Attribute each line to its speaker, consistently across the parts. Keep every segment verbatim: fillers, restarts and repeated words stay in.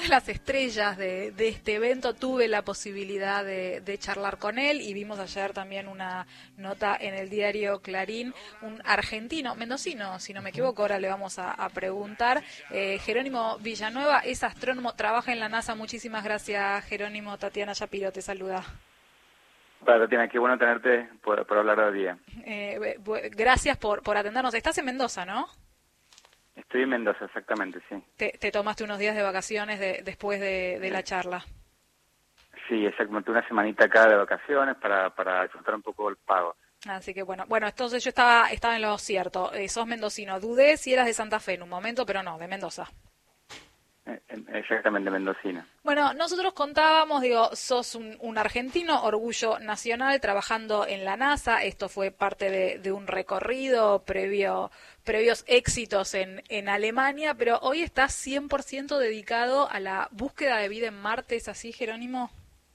Speaker 1: de las estrellas de, de este evento. Tuve la posibilidad de, de charlar con él y vimos ayer también una nota en el diario Clarín, un argentino, mendocino, si no me equivoco, ahora le vamos a, a preguntar. Eh, Jerónimo Villanueva es astrónomo, trabaja en la NASA. Muchísimas gracias, Jerónimo. Tatiana Shapiro te saluda.
Speaker 2: Para Tatiana, qué bueno tenerte por, por hablar hoy día.
Speaker 1: Eh, gracias por, por atendernos. Estás en Mendoza, ¿no?
Speaker 2: Estoy en Mendoza, exactamente, sí.
Speaker 1: Te, te tomaste unos días de vacaciones de, después de, de la charla.
Speaker 2: Sí, exactamente, una semanita acá de vacaciones para, para disfrutar un poco el pago.
Speaker 1: Así que bueno, bueno, entonces yo estaba, estaba en lo cierto. Eh, sos mendocino. Dudé si eras de Santa Fe en un momento, pero no, de Mendoza.
Speaker 2: Exactamente, mendocina.
Speaker 1: Bueno, nosotros contábamos, digo, sos un, un argentino, orgullo nacional, trabajando en la NASA. Esto fue parte de, de un recorrido previo, previos éxitos en, en Alemania, pero hoy estás cien por ciento dedicado a la búsqueda de vida en Marte. ¿Es así, Jerónimo?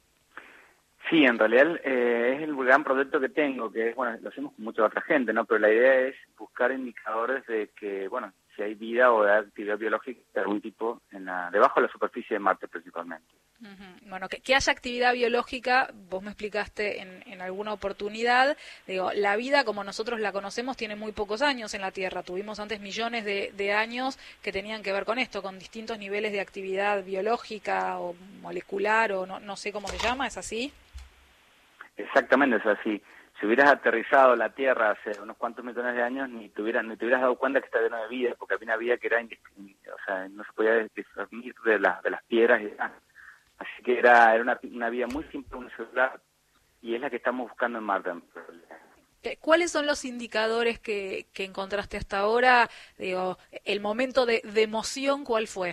Speaker 2: Sí, en realidad eh, es el gran proyecto que tengo, que es, bueno, lo hacemos con mucha otra gente, ¿no? Pero la idea es buscar indicadores de que, bueno, si hay vida o hay actividad biológica de algún tipo en la, debajo de la superficie de Marte principalmente.
Speaker 1: Uh-huh. Bueno, que, que haya actividad biológica, vos me explicaste en, en alguna oportunidad, digo, la vida como nosotros la conocemos tiene muy pocos años en la Tierra. Tuvimos antes millones de, de años que tenían que ver con esto, con distintos niveles de actividad biológica o molecular o no, no sé cómo se llama, ¿es así?
Speaker 2: Exactamente, es así. Si hubieras aterrizado la Tierra hace unos cuantos millones de años, ni te hubieras, ni te hubieras dado cuenta que está lleno de vida, porque había una vida que era, o sea, no se podía discernir de, la, de las piedras y demás. Así que era, era una, una vida muy simple, unicelular, y es la que estamos buscando en Marte.
Speaker 1: ¿Cuáles son los indicadores que, que encontraste hasta ahora? Digo, el momento de, de emoción, ¿cuál fue?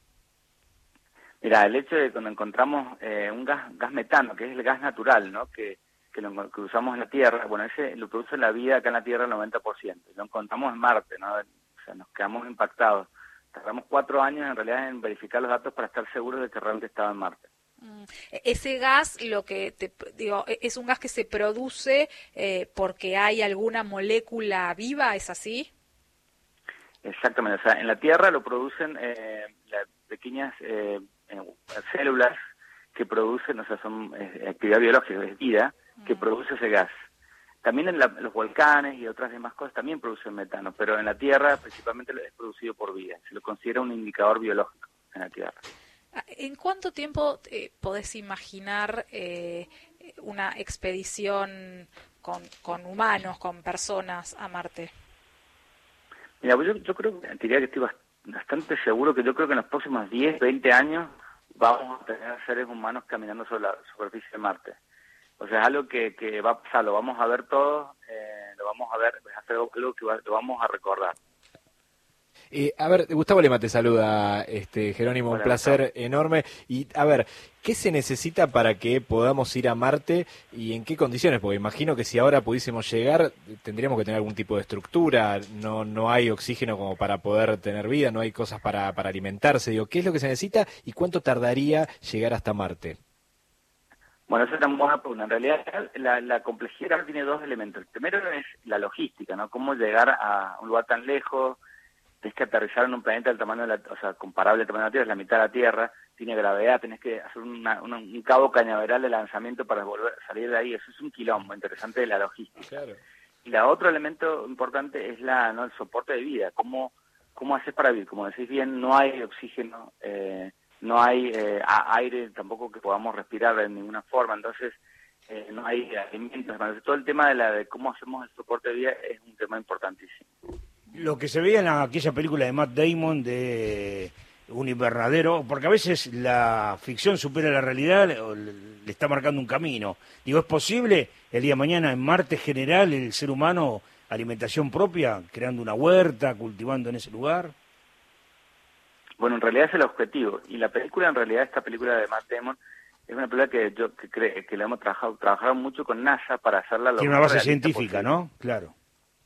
Speaker 2: Mira, el hecho de cuando encontramos eh, un gas, gas metano, que es el gas natural, ¿no? Que que lo que usamos en la Tierra, bueno, ese lo produce la vida acá en la Tierra el noventa por ciento. Lo encontramos en Marte, ¿no? O sea, nos quedamos impactados. Tardamos cuatro años en realidad en verificar los datos para estar seguros de que realmente estaba en Marte.
Speaker 1: Mm. Ese gas, lo que te digo, es un gas que se produce eh, porque hay alguna molécula viva, ¿es así?
Speaker 2: Exactamente, o sea, en la Tierra lo producen eh, las pequeñas eh, células que producen, o sea, son eh, actividad biológica, es vida, que produce ese gas. También en la, los volcanes y otras demás cosas también producen metano, pero en la Tierra principalmente es producido por vida. Se lo considera un indicador biológico en la Tierra.
Speaker 1: ¿En cuánto tiempo eh, podés imaginar eh, una expedición con, con humanos, con personas a Marte?
Speaker 2: Mira, pues yo, yo creo, diría que estoy bastante seguro que yo creo que en los próximos diez, veinte años vamos a tener seres humanos caminando sobre la superficie de Marte. O sea, es algo que, que va a pasar, lo vamos a ver todos, eh, lo vamos a ver, es algo que va, lo vamos a recordar.
Speaker 3: Eh, a ver, Gustavo Lema te saluda, este Jerónimo,
Speaker 2: Hola,
Speaker 3: un placer
Speaker 2: Gustavo.
Speaker 3: enorme. Y a ver, ¿qué se necesita para que podamos ir a Marte y en qué condiciones? Porque imagino que si ahora pudiésemos llegar, tendríamos que tener algún tipo de estructura, no no hay oxígeno como para poder tener vida, no hay cosas para, para alimentarse. Digo, ¿qué es lo que se necesita y cuánto tardaría llegar hasta Marte?
Speaker 2: Bueno, esa es una buena pregunta. En realidad, la, la complejidad tiene dos elementos. El primero es la logística, ¿no? Cómo llegar a un lugar tan lejos. Tenés que aterrizar en un planeta del tamaño de la, o sea, comparable al tamaño de la Tierra, es la mitad de la Tierra, tiene gravedad, tenés que hacer una, una, un cabo cañaveral de lanzamiento para volver salir de ahí. Eso es un quilombo interesante de la logística. Claro. Y la otro elemento importante es la, ¿no? el soporte de vida. ¿Cómo, cómo haces para vivir? Como decís bien, no hay oxígeno, eh, no hay eh, aire tampoco que podamos respirar de ninguna forma, entonces eh, no hay alimentos. Entonces, todo el tema de, la, de cómo hacemos el soporte de vida es un tema importantísimo.
Speaker 4: Lo que se veía en la, aquella película de Matt Damon de Un invernadero, porque a veces la ficción supera la realidad, le, le está marcando un camino. Digo, ¿es posible el día de mañana en Marte general el ser humano alimentación propia, creando una huerta, cultivando en ese lugar?
Speaker 2: Bueno, en realidad es el objetivo. Y la película, en realidad, esta película de Matt Damon, es una película que yo que, cre que le hemos trabajado, trabajado mucho con NASA para hacerla lo
Speaker 4: Tiene una base científica, posible. ¿No? Claro.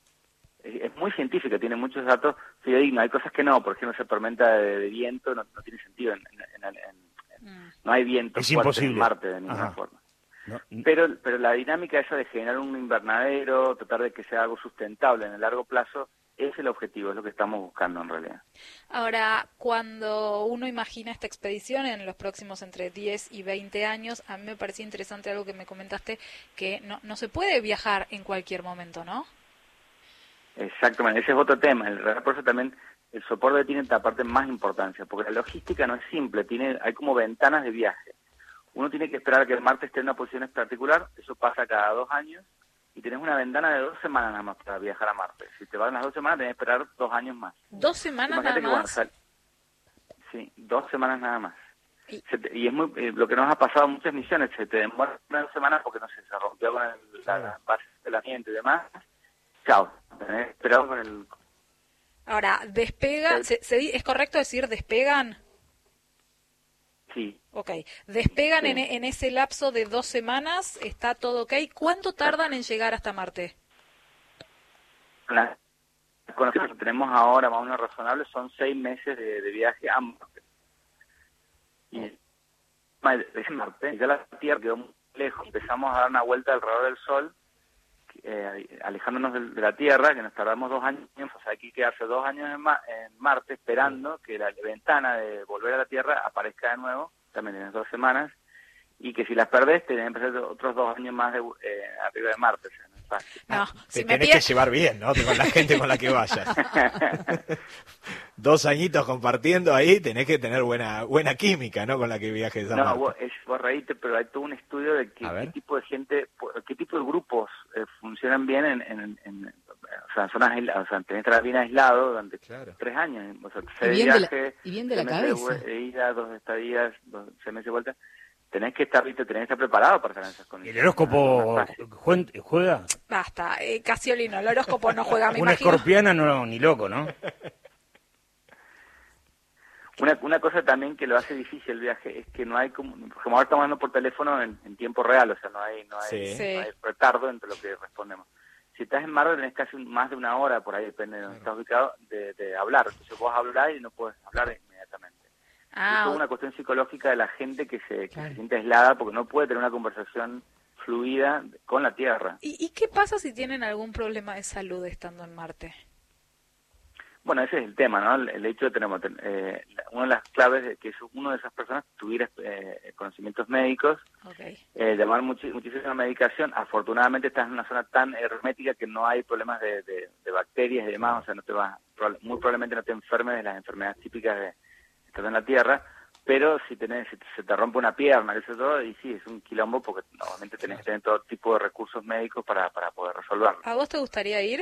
Speaker 2: Es muy científica, tiene muchos datos fidedignos. Hay cosas que no, por ejemplo, esa tormenta de, de viento no, no tiene sentido. En, en, en, en, en, no hay viento
Speaker 4: es
Speaker 2: fuerte
Speaker 4: imposible.
Speaker 2: en Marte de ninguna
Speaker 4: Ajá.
Speaker 2: forma.
Speaker 4: No.
Speaker 2: Pero, pero la dinámica esa de generar un invernadero, tratar de que sea algo sustentable en el largo plazo, es el objetivo, es lo que estamos buscando en realidad.
Speaker 1: Ahora, cuando uno imagina esta expedición en los próximos entre diez y veinte años, a mí me parecía interesante algo que me comentaste, que no, no se puede viajar en cualquier momento, ¿no?
Speaker 2: Exactamente, ese es otro tema. El por eso también el soporte tiene esta parte más importancia, porque la logística no es simple, tiene hay como ventanas de viaje. Uno tiene que esperar a que el Marte esté en una posición en particular, eso pasa cada dos años, y tenés una ventana de dos semanas nada más para viajar a Marte. Si te van las dos semanas, tenés que esperar dos años más.
Speaker 1: ¿Dos semanas
Speaker 2: Imagínate
Speaker 1: nada
Speaker 2: que,
Speaker 1: más?
Speaker 2: Bueno, sal... Sí, dos semanas nada más.
Speaker 1: Y,
Speaker 2: se te... y es muy eh, lo que nos ha pasado en muchas misiones, se te demora una semana porque no sé, se rompió con el, la, la base de la gente y demás. Chao, tenés que esperar con el...
Speaker 1: Ahora, despega, ¿se, se, ¿es correcto decir despegan?
Speaker 2: Sí.
Speaker 1: Ok, despegan
Speaker 2: Sí.
Speaker 1: en, en ese lapso de dos semanas, está todo ok. ¿Cuánto tardan en llegar hasta Marte?
Speaker 2: Las condiciones que tenemos ahora, más o menos razonables, son seis meses de, de viaje a Marte. Y es Marte, ya la Tierra quedó muy lejos, empezamos a dar una vuelta alrededor del Sol, eh, alejándonos de, de la Tierra, que nos tardamos dos años, o sea, hay que quedarse dos años en, Ma en Marte esperando que la ventana de volver a la Tierra aparezca de nuevo, también en dos semanas, y que si las perdés tenés que empezar otros dos años más de, eh, arriba de Marte, o sea, no es fácil.
Speaker 1: No,
Speaker 3: Te
Speaker 1: si me
Speaker 3: tenés
Speaker 1: pie-
Speaker 3: que llevar bien, ¿no? Con la gente con la que vayas. Dos añitos compartiendo ahí, tenés que tener buena buena química, ¿no? Con la que viajes a
Speaker 2: No,
Speaker 3: Marte.
Speaker 2: vos, es, vos reíte, pero hay todo un estudio de que,
Speaker 3: A ver.
Speaker 2: qué tipo de gente, qué tipo de grupos eh, funcionan bien en, en, en, o sea, en zonas aisladas, o sea, tenés que estar bien aislado durante
Speaker 3: Claro.
Speaker 2: tres años, o sea,
Speaker 5: Y
Speaker 2: seis
Speaker 5: bien de la-
Speaker 2: viajes,
Speaker 5: y bien de la
Speaker 2: seis meses
Speaker 5: cabeza.
Speaker 2: de vue- ida, dos estadías, dos, seis meses de vuelta, tenés que estar, viste, tenés que estar preparado para estar en esas
Speaker 4: ¿El
Speaker 2: condiciones.
Speaker 4: horóscopo
Speaker 2: No es fácil.
Speaker 4: juen- juega?
Speaker 1: Basta, eh, Casiolino, el horóscopo no juega, me
Speaker 4: Una
Speaker 1: imagino.
Speaker 4: escorpiana no, ni loco, ¿no?
Speaker 2: Una, una cosa también que lo hace difícil el viaje es que no hay como, como ahora estamos hablando por teléfono en, en tiempo real, o sea, no hay, no hay,
Speaker 3: Sí.
Speaker 1: Sí.
Speaker 2: no hay retardo entre lo que respondemos. Si estás en Marte tenés casi un- más de una hora, por ahí depende de donde estás ubicado, de, de hablar. Entonces vos hablás y no puedes hablar inmediatamente.
Speaker 1: Ah,
Speaker 2: Es una cuestión psicológica de la gente que se, que
Speaker 5: Claro.
Speaker 2: se siente aislada porque no puede tener una conversación fluida con la Tierra.
Speaker 1: ¿y, ¿y qué pasa si tienen algún problema de salud estando en Marte?
Speaker 2: Bueno, ese es el tema, ¿no? El, el hecho de tener eh, una de las claves de que uno de esas personas tuviera eh, conocimientos médicos,
Speaker 1: Okay.
Speaker 2: eh, llamar muchi- muchísima medicación. Afortunadamente estás en una zona tan hermética que no hay problemas de, de, de bacterias y demás, o sea, no te vas, proba- muy probablemente no te enfermes de las enfermedades típicas de estar en la Tierra, pero si tenés, si se te rompe una pierna, eso todo, y sí, es un quilombo porque normalmente tenés que tener todo tipo de recursos médicos para, para poder resolverlo.
Speaker 1: ¿A vos te gustaría ir?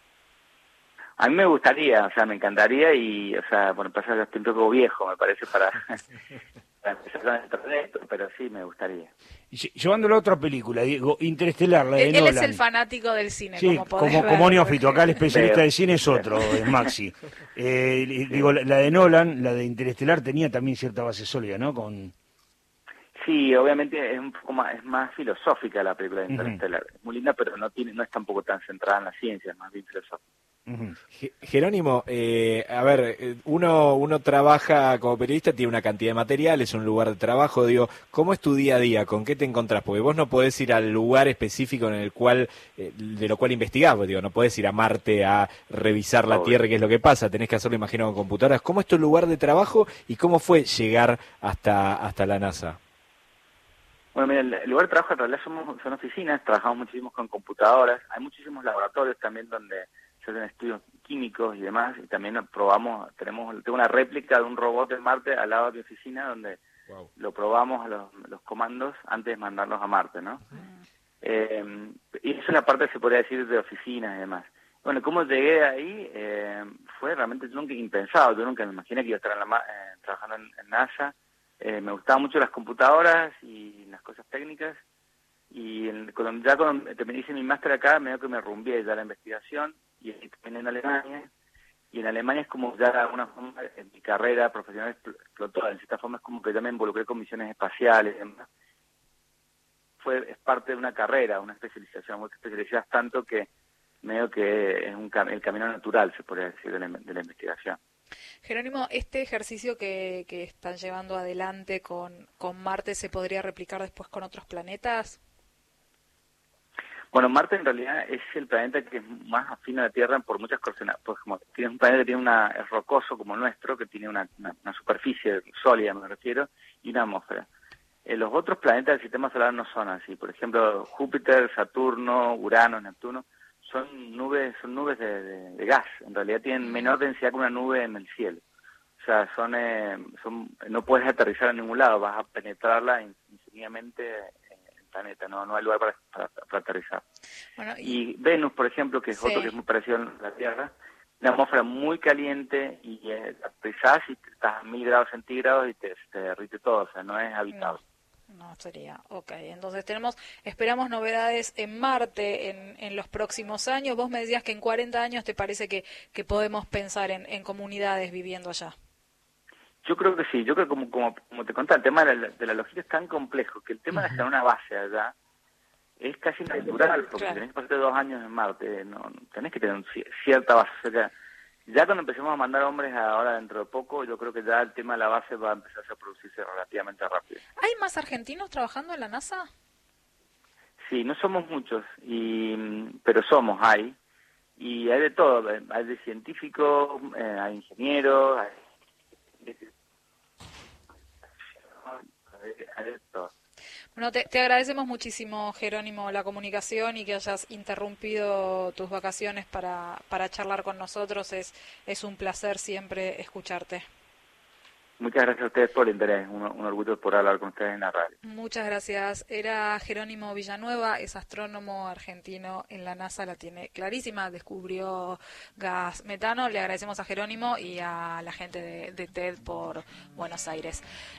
Speaker 2: A mí me gustaría, o sea, me encantaría y, o sea, bueno, pasa que estoy un poco viejo, me parece, para, para empezar con el proyecto, pero sí me gustaría.
Speaker 4: Y lle- llevándolo a otra película, Diego, Interestelar, la de
Speaker 1: Él, él es
Speaker 4: Nolan.
Speaker 1: el fanático del cine,
Speaker 4: Sí,
Speaker 1: como podés
Speaker 4: como,
Speaker 1: ver.
Speaker 4: como neófito, acá el especialista
Speaker 2: Veo.
Speaker 4: de cine es otro, es Maxi. Eh, y- digo, la, la de Nolan, la de Interestelar, tenía también cierta base sólida, ¿no? Con
Speaker 2: Sí, obviamente es un poco más, es más filosófica la película de
Speaker 4: Ujú.
Speaker 2: Interstellar. Es muy linda, pero no tiene, no es tampoco tan centrada en la ciencia, es más bien filosófica.
Speaker 4: Ujú.
Speaker 3: Je- Jerónimo, eh, a ver, eh, uno, uno trabaja como periodista, tiene una cantidad de material, es un lugar de trabajo, digo, ¿cómo es tu día a día? ¿Con qué te encontrás? Porque vos no podés ir al lugar específico en el cual, eh, de lo cual investigás, pues, digo, no podés ir a Marte a revisar la
Speaker 2: Obvio.
Speaker 3: Tierra, qué es lo que pasa, tenés que hacerlo, imagino, con computadoras. ¿Cómo es tu lugar de trabajo y cómo fue llegar hasta, hasta la NASA?
Speaker 2: Bueno, mira, el el lugar de trabajo en realidad somos, son oficinas, trabajamos muchísimo con computadoras, hay muchísimos laboratorios también donde se hacen estudios químicos y demás, y también probamos, tenemos, tengo una réplica de un robot de Marte al lado de mi oficina donde lo probamos a los, los comandos antes de mandarlos a Marte, ¿no? Eh, y eso es la parte, se podría decir, de oficinas y demás. Bueno, ¿cómo llegué ahí? Eh, fue realmente nunca impensado, yo nunca me imaginé que iba a estar en la, ma- eh, trabajando en, en NASA. Eh, me gustaban mucho las computadoras y las cosas técnicas, y en- cuando, ya cuando terminé hice mi máster acá, medio que me rumbié ya la investigación, y terminé en Alemania, y en Alemania es como ya de alguna forma en mi carrera profesional expl- explotó, en cierta forma es como que ya me involucré con misiones espaciales y demás. Fue, es parte de una carrera, una especialización, vos te especializás tanto que medio que es un, cam- el camino natural, se podría decir, de la, de la investigación.
Speaker 1: Jerónimo, ¿este ejercicio que, que están llevando adelante con, con Marte se podría replicar después con otros planetas?
Speaker 2: Bueno, Marte en realidad es el planeta que es más afín a la Tierra por muchas cosas. Pues como tiene un planeta que tiene una, es rocoso como el nuestro, que tiene una, una, una superficie sólida, me refiero, y una atmósfera. Eh, los otros planetas del sistema solar no son así. Por ejemplo, Júpiter, Saturno, Urano, Neptuno, son nubes, son nubes de, de, de gas. En realidad tienen menor densidad que una nube en el cielo. O sea, son, eh, son, no puedes aterrizar en ningún lado, vas a penetrarla infinitamente en el planeta, no, no hay lugar para, para, para aterrizar. Bueno, y... y Venus, por ejemplo, que es sí. otro que es muy parecido a la Tierra, una atmósfera muy caliente y eh, aterrizás y estás a mil grados centígrados y te, te derrite todo, o sea, no es habitable.
Speaker 1: No. No sería, ok. Entonces tenemos, esperamos novedades en Marte en, en los próximos años. Vos me decías que en cuarenta años te parece que, que podemos pensar en, en comunidades viviendo allá.
Speaker 2: Yo creo que sí, yo creo que como, como, como te contaba, el tema de la, de la logística es tan complejo que el tema uh-huh. de hacer una base allá es casi natural, porque claro. tenés que pasarte dos años en Marte, no, tenés que tener un, cierta base. O sea, ya cuando empecemos a mandar hombres ahora dentro de poco, yo creo que ya el tema de la base va a empezar a producirse relativamente rápido.
Speaker 1: ¿Hay más argentinos trabajando en la NASA?
Speaker 2: Sí, no somos muchos, y pero somos, hay. Y hay de todo, hay de científicos, eh, hay ingenieros, hay...
Speaker 1: Bueno, te, te agradecemos muchísimo, Jerónimo, la comunicación y que hayas interrumpido tus vacaciones para, para charlar con nosotros. Es, es un placer siempre escucharte.
Speaker 2: Muchas gracias a ustedes por el interés, un, un orgullo por hablar con ustedes en la radio.
Speaker 1: Muchas gracias. Era Jerónimo Villanueva, es astrónomo argentino en la NASA, la tiene clarísima, descubrió gas metano. Le agradecemos a Jerónimo y a la gente de, de TED por Buenos Aires.